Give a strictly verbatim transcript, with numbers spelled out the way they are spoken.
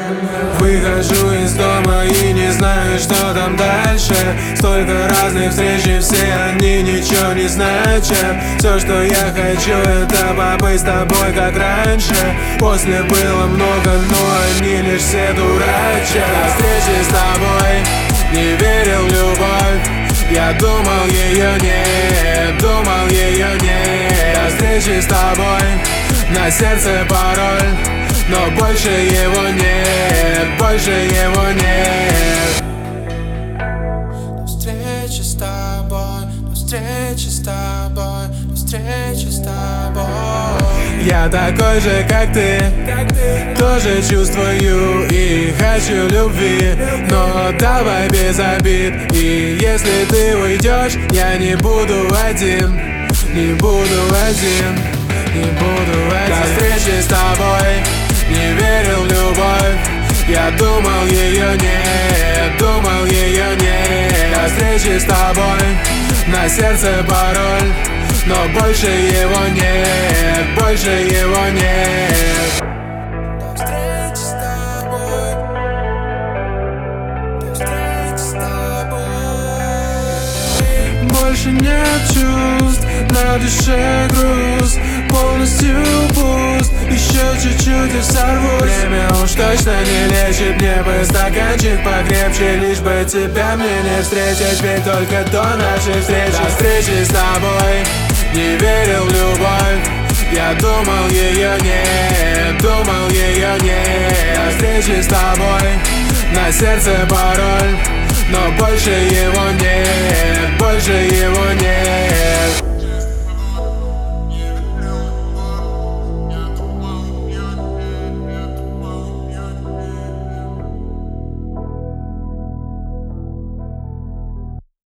Выхожу из дома и не знаю, что там дальше. Столько разных встреч, и все они ничего не значат. Все, что я хочу, это побыть с тобой, как раньше. После было много, но они лишь все дурачат. До встречи с тобой не верил в любовь. Я думал, ее нет, думал, ее нет. До встречи с тобой на сердце пароль, но больше его нет, больше его нет. До встречи с тобой, до встречи с тобой, до встречи с тобой. Я такой же, как ты, тоже чувствую и хочу любви, но давай без обид. И если ты уйдешь, я не буду один, не буду один, не буду один. До встречи с тобой не верил в любовь. Я думал, ее нет, думал, ее нет. До встречи с тобой на сердце пароль, но больше его нет, больше его нет. До встречи с тобой, до встречи с тобой. Больше нет чувств, на душе груз, полностью пуст. Еще чуть-чуть и сорвусь. Время уж точно не лечит, мне бы стаканчик покрепче, лишь бы тебя мне не встретить, ведь только до нашей встречи. До встречи с тобой не верил в любовь. Я думал, ее нет, думал, ее нет. До встречи с тобой на сердце пароль, но больше его нет, больше его нет.